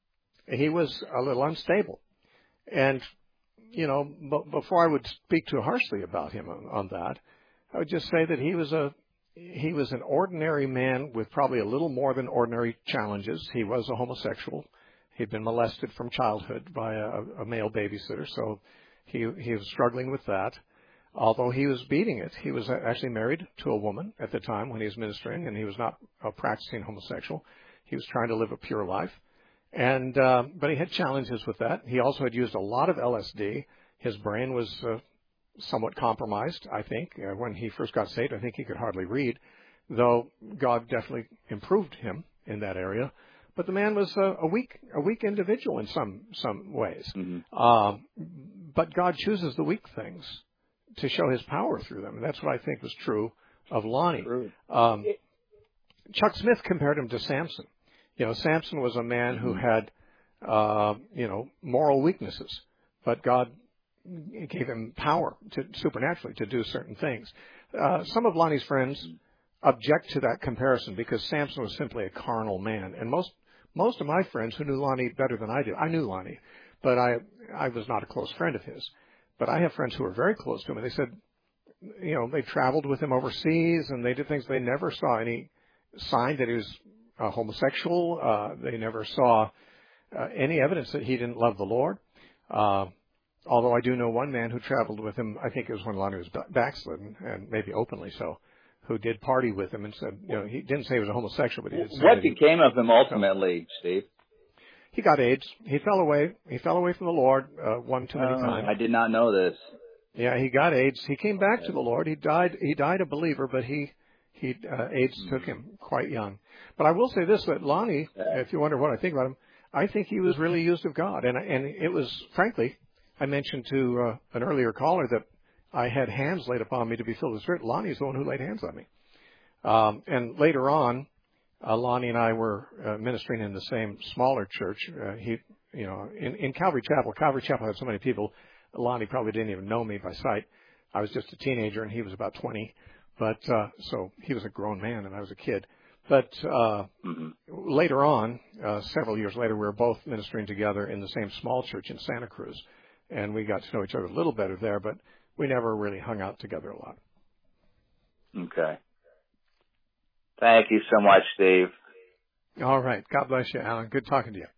he was a little unstable, and you know, b- before I would speak too harshly about him on, on that, I would just say that he was a he was an ordinary man with probably a little more than ordinary challenges. He was a homosexual. He'd been molested from childhood by a, a male babysitter, so he he was struggling with that. Although he was beating it, he was actually married to a woman at the time when he was ministering, and he was not a practicing homosexual. He was trying to live a pure life, and uh, but he had challenges with that. He also had used a lot of L S D. His brain was uh, somewhat compromised, I think. Uh, when he first got saved, I think he could hardly read, though God definitely improved him in that area. But the man was a, a weak, a weak individual in some some ways. Mm-hmm. Um, but God chooses the weak things to show his power through them. And that's what I think was true of Lonnie. Um, Chuck Smith compared him to Samson. You know, Samson was a man who had, uh, you know, moral weaknesses, but God gave him power to supernaturally to do certain things. Uh, some of Lonnie's friends object to that comparison because Samson was simply a carnal man. And most most of my friends who knew Lonnie better than I did, I knew Lonnie, but I I was not a close friend of his. But I have friends who were very close to him, and they said, you know, they traveled with him overseas, and they did things. They never saw any sign that he was uh, homosexual. Uh, they never saw uh, any evidence that he didn't love the Lord. Uh, although I do know one man who traveled with him, I think it was when Lonnie was backslidden, and maybe openly so, who did party with him and said, you know, he didn't say he was a homosexual, but he did say What he, became of him ultimately, Steve? He got AIDS. He fell away. He fell away from the Lord uh, one too many uh, times. I did not know this. Yeah, he got AIDS. He came back to the Lord. He died. He died a believer, but he he uh, AIDS mm-hmm. took him quite young. But I will say this: that Lonnie, yeah. if you wonder what I think about him, I think he was really used of God, and and it was frankly, I mentioned to uh, an earlier caller that I had hands laid upon me to be filled with Spirit. Lonnie's the one who laid hands on me, um, and later on. Uh, Lonnie and I were uh, ministering in the same smaller church. Uh, he, you know, in, in Calvary Chapel. Calvary Chapel had so many people. Lonnie probably didn't even know me by sight. I was just a teenager, and he was about twenty. But uh, so he was a grown man, and I was a kid. But uh, mm-hmm. later on, uh, several years later, we were both ministering together in the same small church in Santa Cruz, and we got to know each other a little better there. But we never really hung out together a lot. Okay. Thank you so much, Steve. All right. God bless you, Alan. Good talking to you.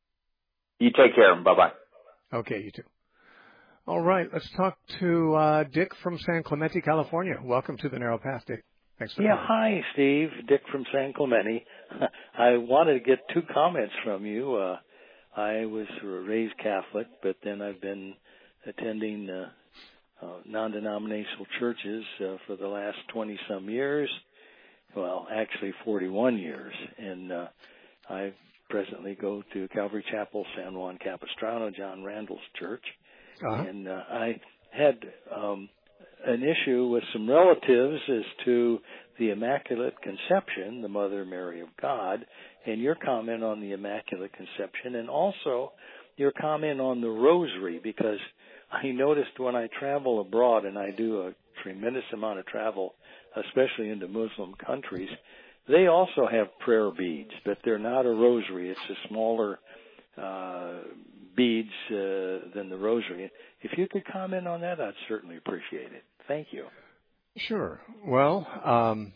You take care. Bye-bye. Okay, you too. All right. Let's talk to uh, Dick from San Clemente, California. Welcome to the Narrow Path, Dick. Thanks for Yeah, coming. hi, Steve. Dick from San Clemente. I wanted to get two comments from you. Uh, I was raised Catholic, but then I've been attending uh, uh, non-denominational churches uh, for the last twenty-some years. Well, actually forty-one years, and uh, I presently go to Calvary Chapel, San Juan Capistrano, John Randall's church, uh-huh. and uh, I had um, an issue with some relatives as to the Immaculate Conception, the Mother Mary of God, and your comment on the Immaculate Conception, and also your comment on the Rosary, because I noticed when I travel abroad, and I do a tremendous amount of travel, especially into Muslim countries, they also have prayer beads, but they're not a rosary. It's a smaller uh, beads uh, than the rosary. If you could comment on that, I'd certainly appreciate it. Thank you. Sure. Well, um,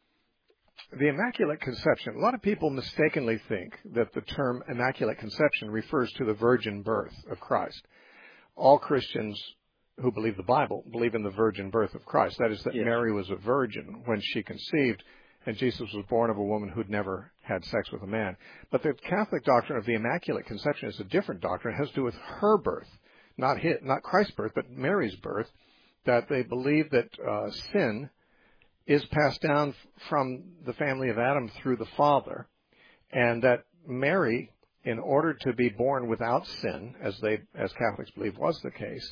the Immaculate Conception, a lot of people mistakenly think that the term Immaculate Conception refers to the virgin birth of Christ. All Christians who believe the Bible believe in the virgin birth of Christ. That is, that yes. Mary was a virgin when she conceived, and Jesus was born of a woman who'd never had sex with a man. But the Catholic doctrine of the Immaculate Conception is a different doctrine. It has to do with her birth, not his, not Christ's birth, but Mary's birth, that they believe that uh, sin is passed down from the family of Adam through the Father, and that Mary, in order to be born without sin, as they, as Catholics believe was the case,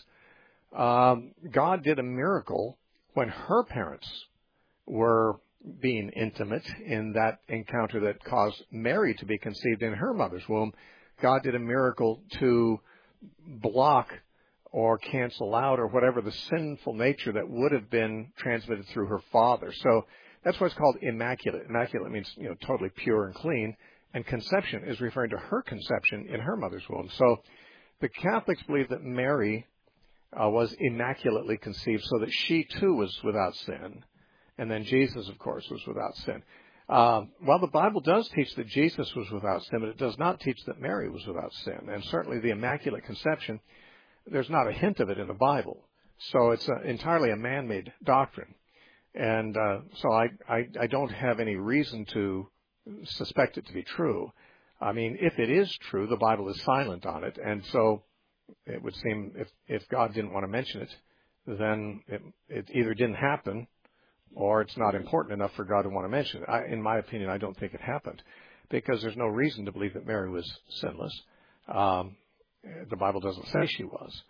Um, God did a miracle when her parents were being intimate in that encounter that caused Mary to be conceived in her mother's womb. God did a miracle to block or cancel out or whatever the sinful nature that would have been transmitted through her father. So that's why it's called immaculate. Immaculate means, you know, totally pure and clean. And conception is referring to her conception in her mother's womb. So the Catholics believe that Mary Uh, was immaculately conceived so that she too was without sin. And then Jesus, of course, was without sin. Uh, well, the Bible does teach that Jesus was without sin, but it does not teach that Mary was without sin. And certainly the Immaculate Conception, there's not a hint of it in the Bible. So it's a, entirely a man-made doctrine. And uh, so I, I, I don't have any reason to suspect it to be true. I mean, if it is true, the Bible is silent on it. And so it would seem if, if God didn't want to mention it, then it, it either didn't happen or it's not important enough for God to want to mention it. I, in my opinion, I don't think it happened because there's no reason to believe that Mary was sinless. Um, the Bible doesn't say she was.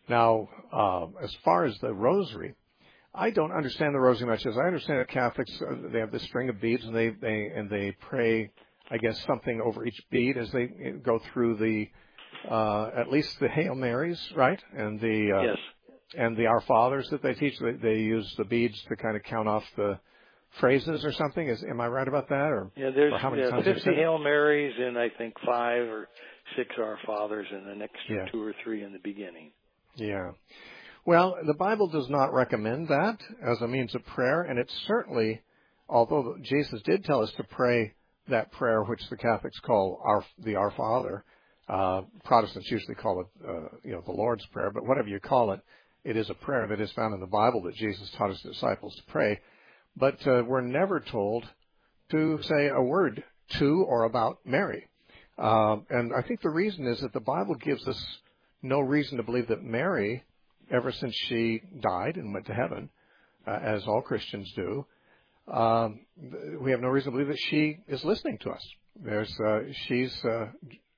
Now, uh, as far as the rosary, I don't understand the rosary much as I understand it. Catholics, uh, they have this string of beads, and they, they and they pray, I guess, something over each bead as they go through the, uh, at least the Hail Marys, right? And the uh, yes. and the Our Fathers that they teach. They, they use the beads to kind of count off the phrases or something. Is am I right about that? Or yeah, there's or how many yeah, times fifty Hail Marys and I think five or six Our Fathers, and an extra yeah. two or three in the beginning. Yeah. Well, the Bible does not recommend that as a means of prayer, and it's certainly, although Jesus did tell us to pray that prayer, which the Catholics call our, the Our Father, uh, Protestants usually call it, uh, you know, the Lord's Prayer, but whatever you call it, it is a prayer that is found in the Bible that Jesus taught his disciples to pray. But uh, we're never told to say a word to or about Mary. Uh, and I think the reason is that the Bible gives us no reason to believe that Mary, ever since she died and went to heaven, uh, as all Christians do, um, we have no reason to believe that she is listening to us. There's, uh, she's, uh,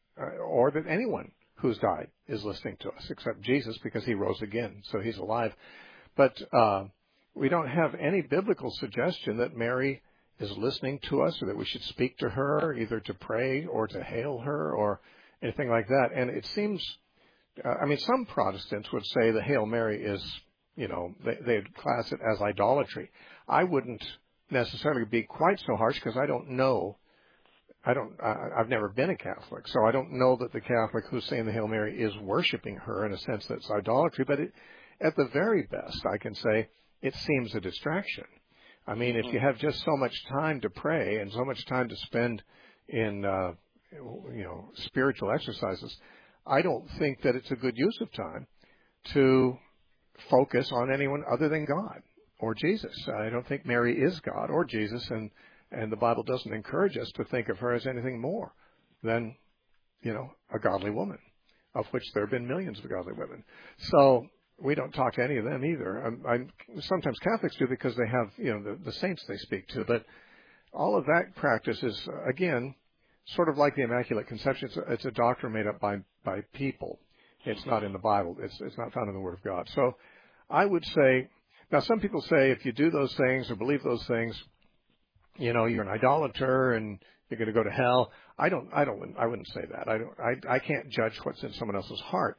or that anyone who's died is listening to us, except Jesus, because he rose again, so he's alive. But uh, we don't have any biblical suggestion that Mary is listening to us, or that we should speak to her, either to pray or to hail her, or anything like that. And it seems. Uh, I mean, some Protestants would say the Hail Mary is, you know, they, they'd class it as idolatry. I wouldn't necessarily be quite so harsh because I don't know. I don't. I, I've never been a Catholic, so I don't know that the Catholic who's saying the Hail Mary is worshiping her in a sense that's idolatry. But it, at the very best, I can say it seems a distraction. I mean, if you have just so much time to pray and so much time to spend in, uh, you know, spiritual exercises, I don't think that it's a good use of time to focus on anyone other than God or Jesus. I don't think Mary is God or Jesus, and, and the Bible doesn't encourage us to think of her as anything more than, you know, a godly woman, of which there have been millions of godly women. So we don't talk to any of them either. I'm, I'm, sometimes Catholics do because they have, you know, the, the saints they speak to, but all of that practice is, again, sort of like the Immaculate Conception. It's a, it's a doctrine made up by, by people. It's not in the Bible. It's, it's not found in the Word of God. So I would say, now some people say if you do those things or believe those things, you know, you're an idolater and you're going to go to hell. I don't, I don't, I wouldn't say that. I don't, I, I can't judge what's in someone else's heart.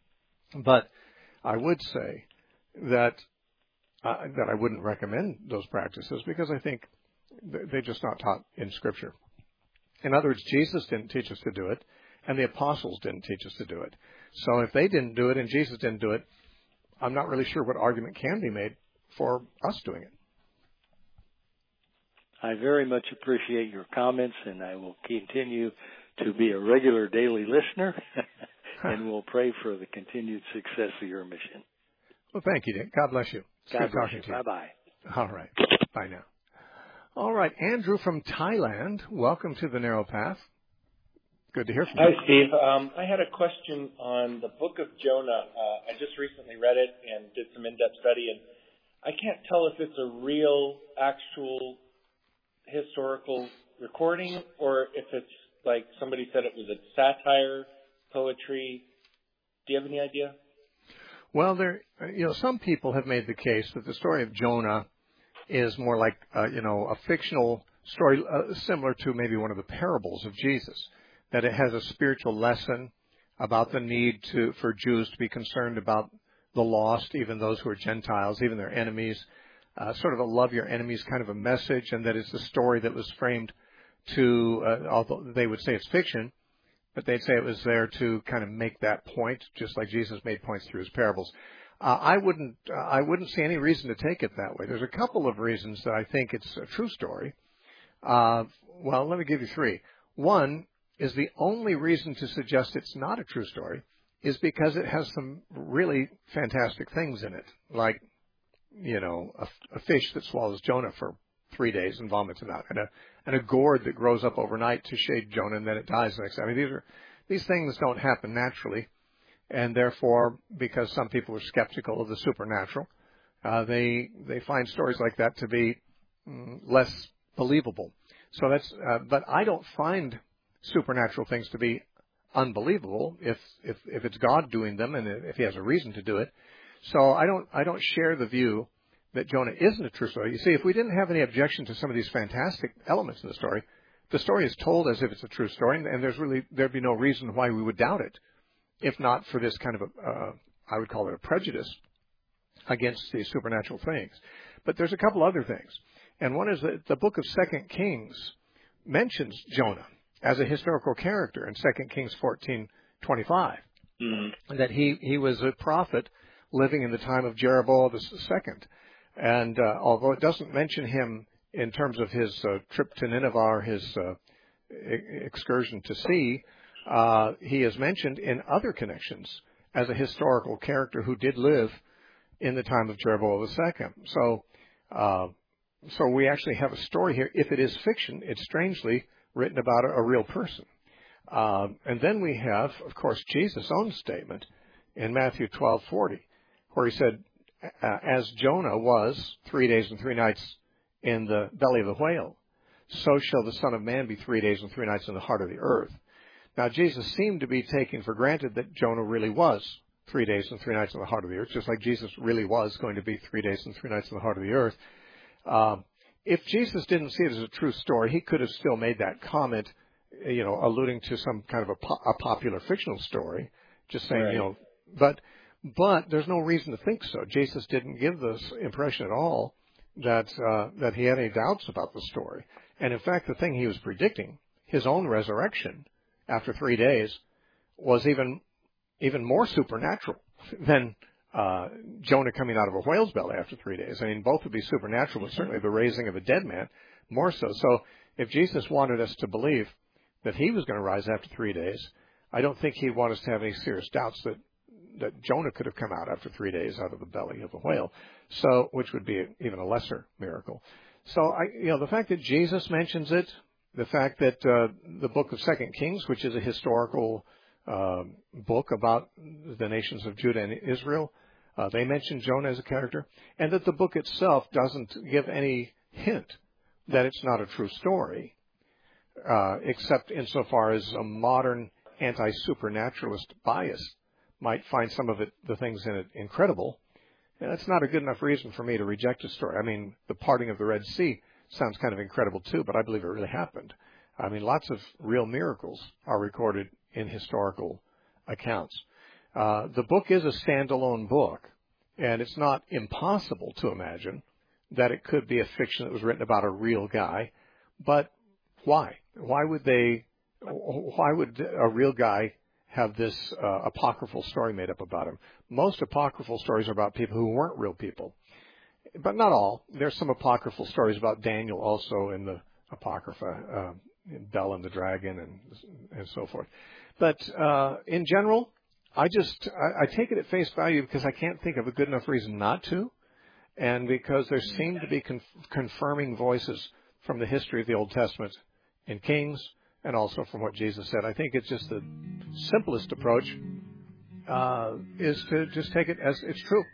But I would say that, uh, that I wouldn't recommend those practices because I think they're just not taught in Scripture. In other words, Jesus didn't teach us to do it, and the apostles didn't teach us to do it. So if they didn't do it and Jesus didn't do it, I'm not really sure what argument can be made for us doing it. I very much appreciate your comments, and I will continue to be a regular daily listener, and we'll pray for the continued success of your mission. Well, thank you, Dick. God bless you. It's God good bless talking you. to you. Bye-bye. All right. Bye now. All right. Andrew from Thailand, welcome to the Narrow Path. Good to hear from you. Hi, Steve. Um, I had a question on the book of Jonah. Uh, I just recently read it and did some in-depth study, and I can't tell if it's a real, actual historical recording or if it's like somebody said it was a satire, poetry. Do you have any idea? Well, there, you know, some people have made the case that the story of Jonah is more like, uh, you know, a fictional story uh, similar to maybe one of the parables of Jesus, that it has a spiritual lesson about the need to for Jews to be concerned about the lost, even those who are Gentiles, even their enemies, uh, sort of a love your enemies kind of a message, and that it's a story that was framed to, uh, although they would say it's fiction, but they'd say it was there to kind of make that point, just like Jesus made points through his parables. Uh, I wouldn't, uh, I wouldn't see any reason to take it that way. There's a couple of reasons that I think it's a true story. Uh, well, let me give you three. One is the only reason to suggest it's not a true story is because it has some really fantastic things in it, like, you know, a, a fish that swallows Jonah for three days and vomits him out, and a and a gourd that grows up overnight to shade Jonah and then it dies the next day. I mean, these are these things don't happen naturally, and therefore, because some people are skeptical of the supernatural, uh, they they find stories like that to be mm, less believable. So that's, uh, but I don't find supernatural things to be unbelievable if, if, if it's God doing them and if he has a reason to do it. So I don't, I don't share the view that Jonah isn't a true story. You see, if we didn't have any objection to some of these fantastic elements in the story, the story is told as if it's a true story, and there's really, there'd be no reason why we would doubt it, if not for this kind of a, uh, I would call it a prejudice against these supernatural things. But there's a couple other things. And one is that the book of Second Kings mentions Jonah as a historical character in Second Kings fourteen twenty-five, mm-hmm. that he, he was a prophet living in the time of Jeroboam the second. And uh, although it doesn't mention him in terms of his uh, trip to Nineveh or his uh, excursion to sea, uh, he is mentioned in other connections as a historical character who did live in the time of Jeroboam the second. So, uh, so we actually have a story here. If it is fiction, it's strangely written about a, a real person. Uh, and then we have, of course, Jesus' own statement in Matthew twelve forty, where he said, uh, as Jonah was three days and three nights in the belly of the whale, so shall the Son of Man be three days and three nights in the heart of the earth. Now, Jesus seemed to be taking for granted that Jonah really was three days and three nights in the heart of the earth, just like Jesus really was going to be three days and three nights in the heart of the earth. Uh, if Jesus didn't see it as a true story, he could have still made that comment, you know, alluding to some kind of a, po- a popular fictional story, just saying, right. you know, but but there's no reason to think so. Jesus didn't give this impression at all that uh, that he had any doubts about the story. And in fact, the thing he was predicting, his own resurrection after three days, was even even more supernatural than uh, Jonah coming out of a whale's belly after three days. I mean, both would be supernatural, but certainly the raising of a dead man more so. So if Jesus wanted us to believe that he was going to rise after three days, I don't think he'd want us to have any serious doubts that that Jonah could have come out after three days out of the belly of a whale, so which would be even a lesser miracle. So, I, you know, the fact that Jesus mentions it, the fact that uh, the book of Second Kings, which is a historical uh, book about the nations of Judah and Israel, uh, they mention Jonah as a character, and that the book itself doesn't give any hint that it's not a true story, uh, except insofar as a modern anti-supernaturalist bias might find some of it, the things in it, incredible. And that's not a good enough reason for me to reject a story. I mean, the parting of the Red Sea sounds kind of incredible too, but I believe it really happened. I mean, lots of real miracles are recorded in historical accounts. Uh, the book is a standalone book, and it's not impossible to imagine that it could be a fiction that was written about a real guy. But why? Why would they, why would a real guy have this uh, apocryphal story made up about him? Most apocryphal stories are about people who weren't real people, but not all. There's some apocryphal stories about Daniel also in the Apocrypha, uh, Bel and the Dragon and and so forth. But uh, in general, I just I, I take it at face value because I can't think of a good enough reason not to, and because there seem to be con- confirming voices from the history of the Old Testament in Kings, and also from what Jesus said. I think it's just the simplest approach uh, is to just take it as it's true.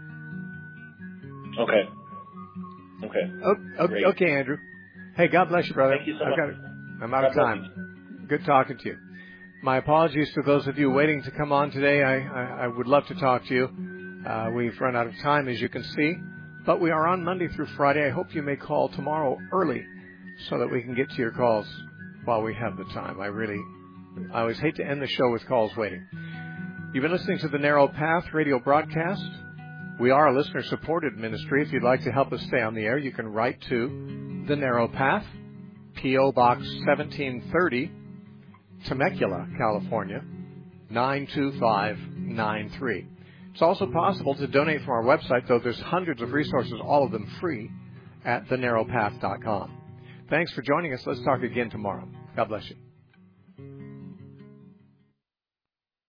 Okay. Okay. Oh, okay, okay, Andrew. Hey, God bless you, brother. Thank you so I've much. got it. I'm out God of time. Good talking to you. My apologies to those of you waiting to come on today. I, I, I would love to talk to you. Uh, we've run out of time, as you can see. But we are on Monday through Friday. I hope you may call tomorrow early so that we can get to your calls while we have the time. I really, I always hate to end the show with calls waiting. You've been listening to the Narrow Path radio broadcast. We are a listener-supported ministry. If you'd like to help us stay on the air, you can write to The Narrow Path, P O. Box seventeen thirty, Temecula, California, nine two five nine three. It's also possible to donate from our website, though there's hundreds of resources, all of them free, at the narrow path dot com. Thanks for joining us. Let's talk again tomorrow. God bless you.